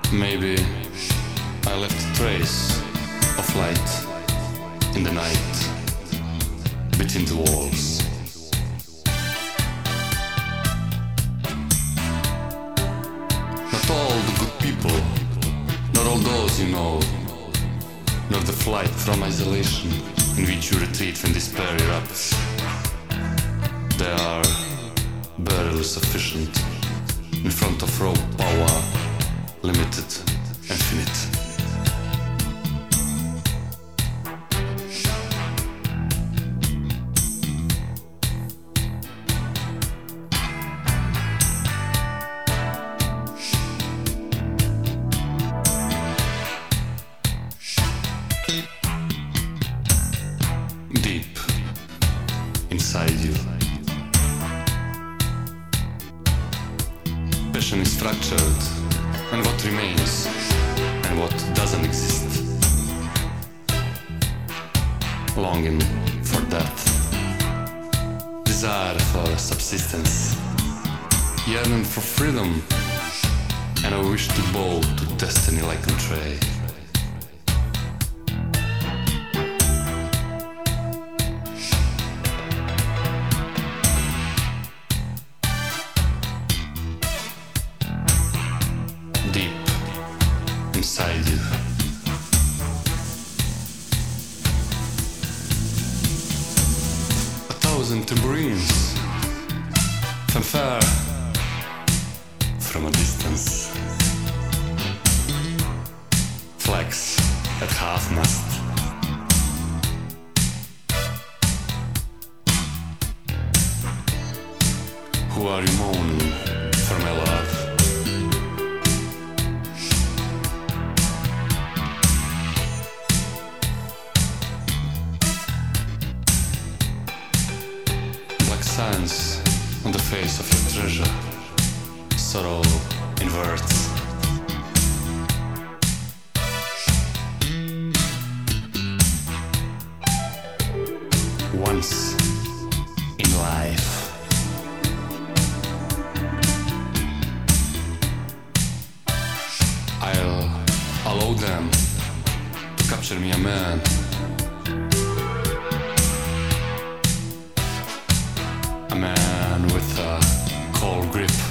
Maybe I left a trace of light in the night between the walls. Not all the good people, not all those you know, nor the flight from isolation in which you retreat when despair erupts. They are barely sufficient in front of raw power, limited, infinite. Deep inside you, passion is fractured, and what remains and what doesn't exist. Longing for death, desire for subsistence, yearning for freedom, and a wish to bow to destiny like a tray. Deep inside you, a thousand tambourines, fanfare from a distance, flags at half-mast. Who are you mourning for, my love? Signs on the face of your treasure, sorrow in words. Once in life, I'll allow them to capture me a man. A man with a cold grip,